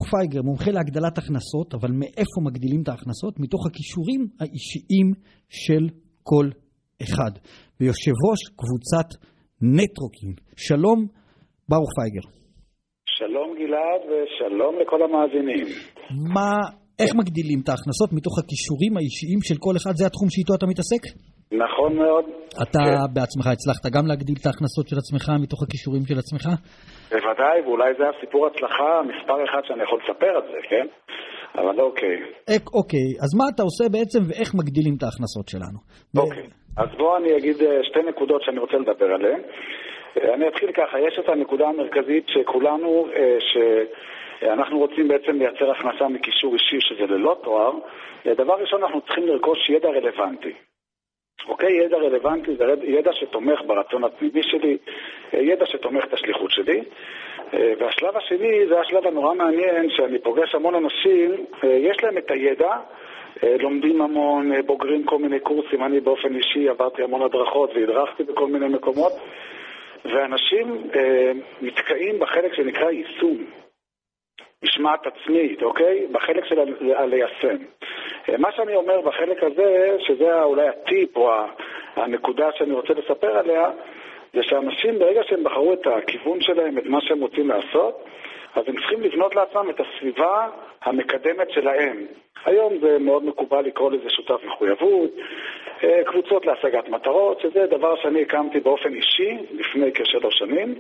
פייגר, מומחה להגדלת הכנסות, אבל מאיפה מגדילים את ההכנסות? מתוך הכישורים האישיים של כל אחד. ויושב ראש קבוצת נטרוקינג. שלום, ברוך פייגר. שלום גלעד ושלום לכל המאזינים. איך מגדילים את ההכנסות מתוך הכישורים האישיים של כל אחד? זה התחום שאיתו אתה מתעסק? נכון מאוד. אתה בעצמך הצלחת גם להגדיל את ההכנסות של עצמך מתוך הכישורים של עצמך? בוודאי, ואולי זה הסיפור הצלחה מספר אחד שאני יכול לספר את זה, כן? אבל אוקיי. אוקיי, אז מה אתה עושה בעצם ואיך מגדילים את ההכנסות שלנו? אוקיי, אז בוא אני אגיד שתי נקודות שאני רוצה לדבר עליהן. אני אתחיל ככה, יש את הנקודה המרכזית שכולנו, אנחנו רוצים בעצם לייצר הכנסה מקישור אישי שזה ללא תואר. דבר ראשון, אנחנו צריכים לרכוש ידע רלוונטי. אוקיי, ידע רלוונטי זה ידע שתומך ברצון הפנימי שלי, ידע שתומך את השליחות שלי. והשלב השני זה השלב הנורא מעניין, שאני פוגש המון אנשים, יש להם את הידע, לומדים המון, בוגרים כל מיני קורסים, אני באופן אישי עברתי המון הדרכות והדרכתי בכל מיני מקומות, ואנשים מתקעים בחלק שנקרא יישום. משמעת עצמית, אוקיי? בחלק של ליישם. מה שאני אומר בחלק הזה, שזה אולי הטיפ או הנקודה שאני רוצה לספר עליה, זה שאנשים ברגע שהם בחרו את הכיוון שלהם, את מה שהם רוצים לעשות, אז הם צריכים לבנות לעצמם את הסביבה המקדמת שלהם. היום זה מאוד מקובל לקרוא לזה שותף מחויבות, קבוצות להשגת מטרות, שזה דבר שאני הקמתי באופן אישי לפני כ3 שנים.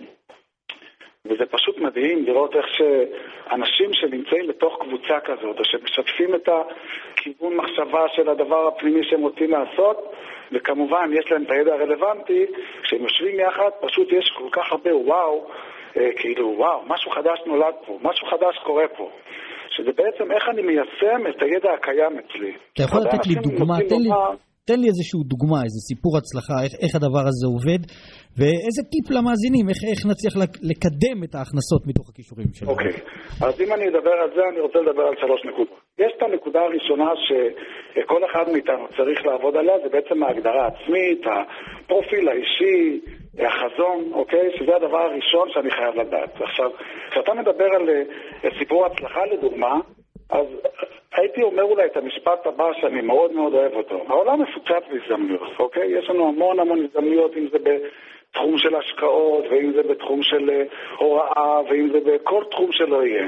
וזה פשוט מדהים לראות איך שאנשים שנמצאים בתוך קבוצה כזאת, או שמשתפים את הכיוון מחשבה של הדבר הפנימי שהם רוצים לעשות, וכמובן יש להם את הידע הרלוונטי, כשהם יושבים יחד, פשוט יש כל כך הרבה וואו, כאילו וואו, משהו חדש נולד פה, משהו חדש קורה פה. שזה בעצם איך אני מיישם את הידע הקיים אצלי. אתה יכול לתת לי דוגמה, תן לי איזשהו דוגמה, איזה סיפור הצלחה, איך הדבר הזה עובד, ואיזה טיפ למאזינים, איך נצליח לקדם את ההכנסות מתוך הכישורים שלנו. אוקיי, אז אם אני אדבר על זה, אני רוצה לדבר על 3 נקודות. יש את הנקודה הראשונה שכל אחד מאיתנו צריך לעבוד עליה, זה בעצם ההגדרה העצמית, הפרופיל האישי, החזון, אוקיי? שזה הדבר הראשון שאני חייב לדעת. עכשיו, כשאתה מדבר על סיפור הצלחה לדוגמה, אז הייתי אומר אולי את המשפט הבא שאני מאוד מאוד אוהב אותו. העולם מפוצץ בהזדמנויות, אוקיי? יש לנו המון הזדמנויות, אם זה בתחום של השקעות, ואם זה בתחום של הוראה, ואם זה בכל תחום שלא יהיה.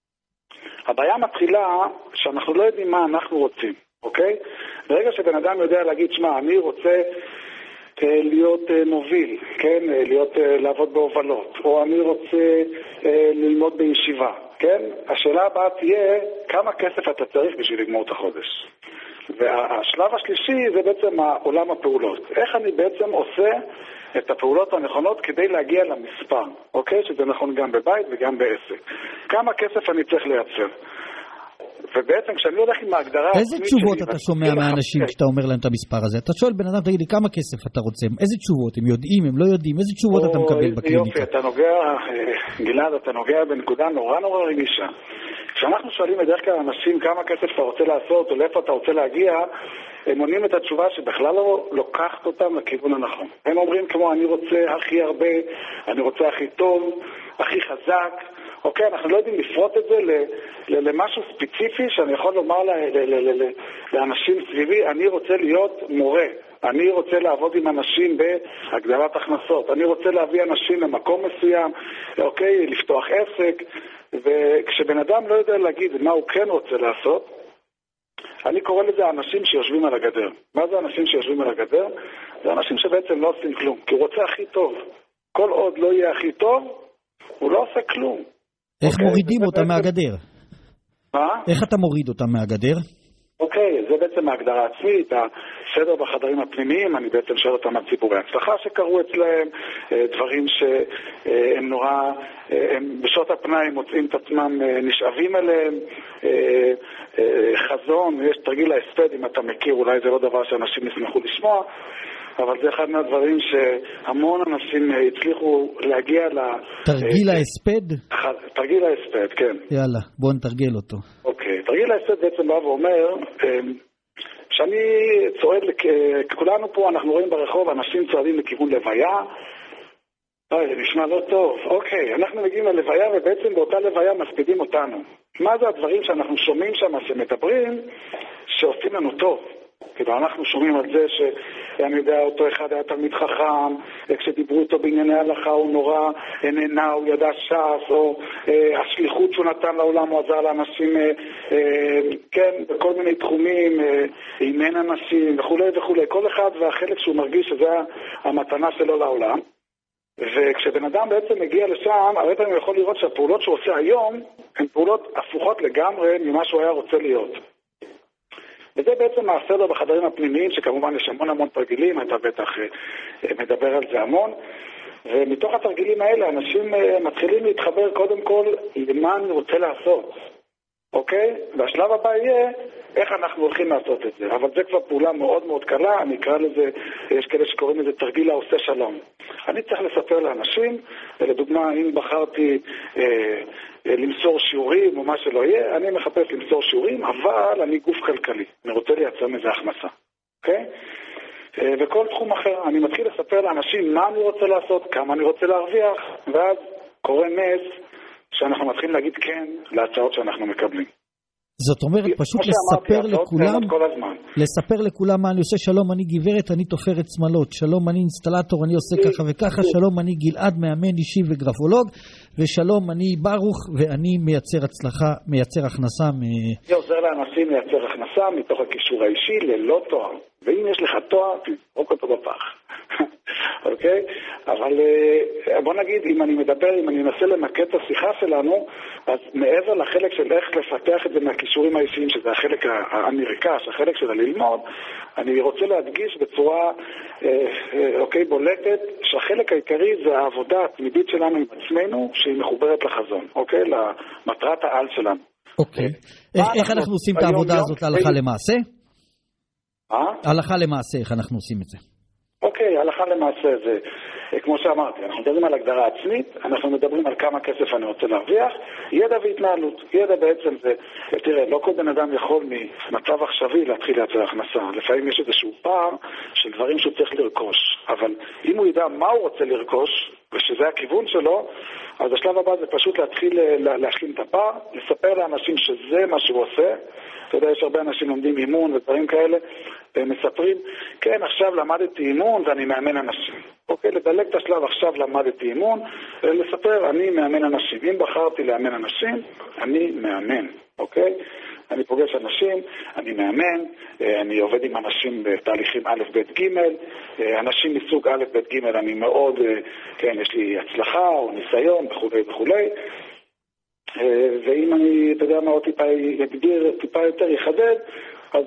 הבעיה מתחילה שאנחנו לא יודעים מה אנחנו רוצים, אוקיי? ברגע שבן אדם יודע להגיד, שמה, אני רוצה להיות מוביל, כן? לעבוד בהובלות, או אני רוצה ללמוד בישיבה. כן? השאלה הבאה תהיה כמה כסף אתה צריך בשביל לגמור את החודש. והשלב השלישי זה בעצם עולם הפעולות. איך אני בעצם עושה את הפעולות הנכונות כדי להגיע למספר, אוקיי? שזה נכון גם בבית וגם בעסק. כמה כסף אני צריך לייצר. ובעצם כשאני הולך עם ההגדרה... איזה תשובות אתה שומע מהאנשים כשאתה אומר להם את המספר הזה? אתה שואל בן אדם, תגיד לי כמה כסף אתה רוצה? איזה תשובות? הם יודעים, הם לא יודעים? איזה תשובות אתה מקבל בקליניקה? יופי, אתה נוגע, גלעד, אתה נוגע בנקודה נורא רגישה. כשאנחנו שואלים בדרך כלל אנשים כמה כסף אתה רוצה לעשות או לאיפה אתה רוצה להגיע, הם עונים את התשובה שבכלל לא לוקחת אותם לכיוון הנכון. הם אומרים כמו אני רוצה הכי הרבה, אני רוצה הכי טוב, הכי חזק. אוקיי, אנחנו לא יודעים לפרוט את זה למשהו ספציפי שאני יכול לומר לאנשים סביבי, אני רוצה להיות מורה, אני רוצה לעבוד עם אנשים בהגדלת הכנסות, אני רוצה להביא אנשים למקום מסוים, אוקיי, לפתוח עסק, וכשבן אדם לא יודע להגיד מה הוא כן רוצה לעשות, אני קורא לזה אנשים שיושבים על הגדר. מה זה אנשים שיושבים על הגדר? זה אנשים שבעצם לא עושים כלום, כי הוא רוצה הכי טוב. כל עוד לא יהיה הכי טוב, הוא לא עושה כלום. איך מורידים אותם מהגדר? מה? איך אתה מוריד אותם מהגדר? אוקיי, זה בעצם ההגדרה עצמית, הסדר בחדרים הפנימיים, אני בעצם שואל אותם על ציבורי הצלחה שקרו אצלהם, דברים שהם נורא, הם בשעות הפנאי מוצאים את עצמם נשאבים אליהם, חזון, יש תרגיל ההספד, אם אתה מכיר, אולי זה לא דבר שאנשים ישמחו לשמוע, אבל זה אחד מהדברים שהמון אנשים הצליחו להגיע תרגיל ההספד? תרגיל ההספד, כן. יאללה, בוא נתרגל אותו. אוקיי, תרגיל ההספד בעצם בא ואומר שאני צועד, כולנו פה אנחנו רואים ברחוב אנשים צועדים לכיוון לוויה, זה נשמע לא טוב, אוקיי, אנחנו מגיעים ללוויה ובעצם באותה לוויה מספידים אותנו. מה זה הדברים שאנחנו שומעים שם שמדברים, שעושים לנו טוב? כאילו אנחנו שומעים על זה שאני יודע, אותו אחד היה תלמיד חכם, כשדיברו איתו בענייני הלכה הוא נורא נהנה, הוא ידע ש"ס, או השליחות שהוא נתן לעולם, הוא עזר לאנשים, כן, בכל מיני תחומים, אימן אנשים וכו' וכו'. כל אחד והחלק שהוא מרגיש שזה המתנה שלו לעולם. וכשבן אדם בעצם מגיע לשם, הרבה פעמים יכול לראות שהפעולות שהוא עושה היום הן פעולות הפוכות לגמרי ממה שהוא היה רוצה להיות. וזה בעצם מעשה לו בחדרים הפנימיים, שכמובן יש המון תרגילים, אתה בטח מדבר על זה המון, ומתוך התרגילים האלה אנשים מתחילים להתחבר קודם כל למה אני רוצה לעשות, אוקיי? והשלב הבא יהיה איך אנחנו הולכים לעשות את זה, אבל זה כבר פעולה מאוד קלה, אני אקרא לזה, יש כאלה שקוראים לזה תרגיל העושה שלום. אני צריך לספר לאנשים, לדוגמה אם בחרתי למסור שיעורים או מה שלא יהיה, אני מחפש למסור שיעורים, אבל אני גוף כלכלי, אני רוצה לייצר מזה הכנסה, אוקיי? וכל תחום אחר, אני מתחיל לספר לאנשים מה אני רוצה לעשות, כמה אני רוצה להרוויח, ואז קורה נס שאנחנו מתחילים להגיד כן להצעות שאנחנו מקבלים. זאת אומרת, פשוט לספר לכולם מה אני עושה. שלום, אני גברת, אני תופרת שמלות. שלום, אני אינסטלטור, אני עושה ככה וככה. שלום, אני גלעד, מאמן אישי וגרפולוג. ושלום, אני ברוך, ואני מייצר הצלחה, מייצר הכנסה. אני עוזר לאנשים לייצר הכנסה מתוך הקישור האישי ללא תואר. ואם יש לך תואר, תזרוק אותו בפח. אוקיי? אבל בוא נגיד, אם אני אנסה למקד את השיחה שלנו, אז מעבר לחלק של איך לפתח את זה מהכישורים האישיים, שזה החלק הנרכש, החלק של הללמוד, אני רוצה להדגיש בצורה בולטת, שהחלק העיקרי זה העבודה התמידית שלנו עם עצמנו, שהיא מחוברת לחזון, אוקיי? למטרת העל שלנו. אוקיי. איך אנחנו עושים את העבודה הזאת להלכה למעשה? הלכה למעשה, איך אנחנו עושים את זה? אוקיי, הלכה למעשה זה, כמו שאמרתי, אנחנו מדברים על הגדרה עצמית, אנחנו מדברים על כמה כסף אני רוצה להרוויח, ידע והתנהלות. ידע בעצם זה, תראה, לא כל בן אדם יכול ממצב עכשווי להתחיל לייצר הכנסה. לפעמים יש איזשהו פער של דברים שהוא צריך לרכוש, אבל אם הוא ידע מה הוא רוצה לרכוש, ושזה הכיוון שלו, אז השלב הבא זה פשוט להתחיל להשלים את הפער, לספר לאנשים שזה מה שהוא עושה. אתה יודע, יש הרבה אנשים לומדים אימון ודברים כאלה, והם מספרים, כן, עכשיו למדתי אימון ואני מאמן אנשים. אוקיי, לדלג את השלב, עכשיו למדתי אימון, ולספר, אני מאמן אנשים. אם בחרתי לאמן אנשים, אני מאמן, אוקיי? אני פוגש אנשים, אני מאמן, אני עובד עם אנשים בתהליכים א', ב', ג', אנשים מסוג א', ב', ג', אני מאוד, כן, יש לי הצלחה או ניסיון וכו'. ואם אני, אתה יודע מה, עוד טיפה יותר יחדד, אז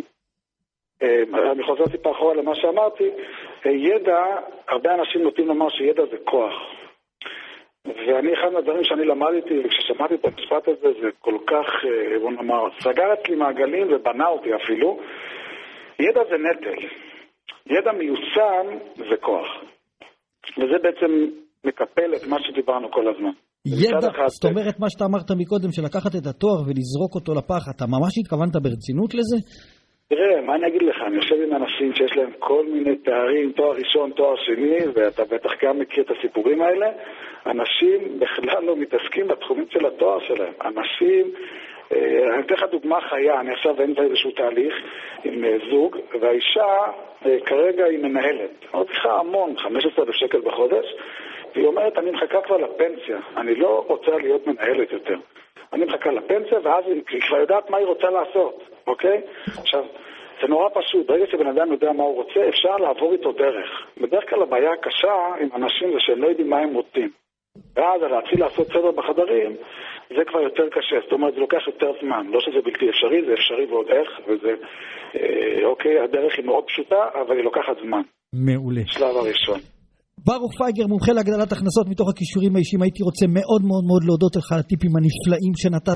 אני חוזר טיפה אחורה למה שאמרתי, ידע, הרבה אנשים נוטים לומר שידע זה כוח. ואני אחד מהדברים שאני למדתי, וכששמעתי את המשפט הזה, זה כל כך, בוא נאמר, סגר אצלי מעגלים ובנה אותי אפילו. ידע זה נטל. ידע מיושם זה כוח. וזה בעצם מקפל את מה שדיברנו כל הזמן. ידע, זאת אומרת מה שאתה אמרת מקודם, שלקחת את התואר ולזרוק אותו לפח, אתה ממש התכוונת ברצינות לזה? תראה, מה אני אגיד לך, אני יושב עם אנשים שיש להם כל מיני תארים, תואר ראשון, תואר שני, ואתה בטח גם מכיר את הסיפורים האלה, אנשים בכלל לא מתעסקים בתחומים של התואר שלהם. אנשים, אני אתן לך דוגמה חיה, אני עכשיו באמצע איזשהו תהליך עם זוג, והאישה כרגע היא מנהלת. עוד צריכה המון, 15,000 שקל בחודש, והיא אומרת, אני מחכה כבר לפנסיה, אני לא רוצה להיות מנהלת יותר. אני מחכה לפנסיה, ואז היא כבר יודעת מה היא רוצה לעשות, אוקיי? עכשיו, זה נורא פשוט, ברגע שבן אדם יודע מה הוא רוצה, אפשר לעבור איתו דרך. בדרך כלל הבעיה הקשה עם אנשים זה שהם לא יודעים מה הם רוצים. ואז להתחיל לעשות סדר בחדרים, זה כבר יותר קשה, זאת אומרת, זה לוקח יותר זמן. לא שזה בלתי אפשרי, זה אפשרי ועוד איך, וזה, אוקיי, הדרך היא מאוד פשוטה, אבל היא לוקחת זמן. מעולה. שלב הראשון. ברוך פייגר, מומחה להגדלת הכנסות מתוך הכישורים האישיים. הייתי רוצה מאוד להודות לך על הטיפים הנפלאים שנתת.